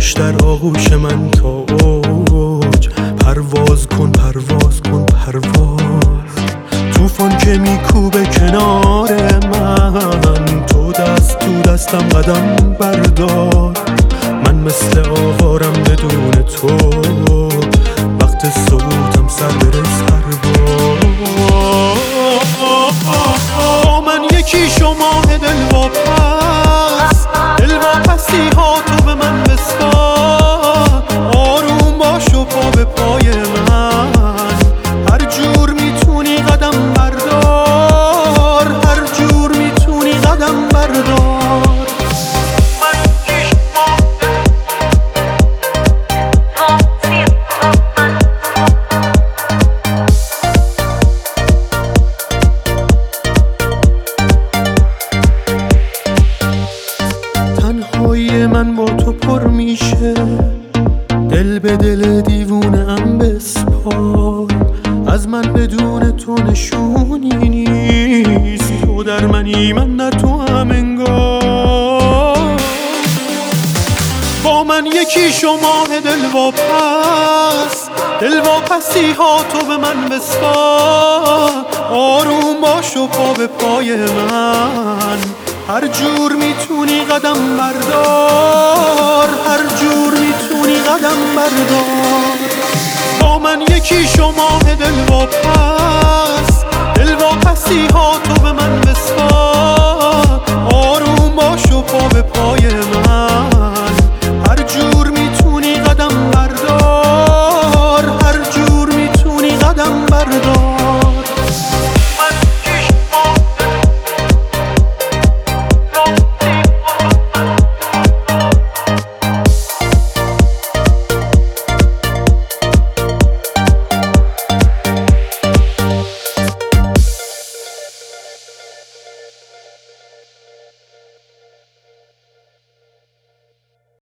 باش در آغوش من تا اوج. پرواز کن پرواز کن پرواز، طوفان که میکوبه کنار من، تو دست تو دستم قدم بردار. من مثل آوارم بدون تو، وقت صعودم سر بره سر با من یکی شما دلواپسی ها تو به من بسپار. آروم باش و پا به پای من، هر جور میتونی قدم بردار، هر جور میتونی قدم بردار. تنهایی من با تو پر میشه، دل به دل دیوونه ام بسپار. از من بدون تو نشونی نیست، تو در منی من در تو هم انگار. با من یکی شما دلواپسی ها تو به من بسپار. آروم باش و پا به پای من، هر جور میتونی قدم بردار، هر جور میتونی قدم بردار. با من یکی شما دلواپسی ها تو به من بسپار.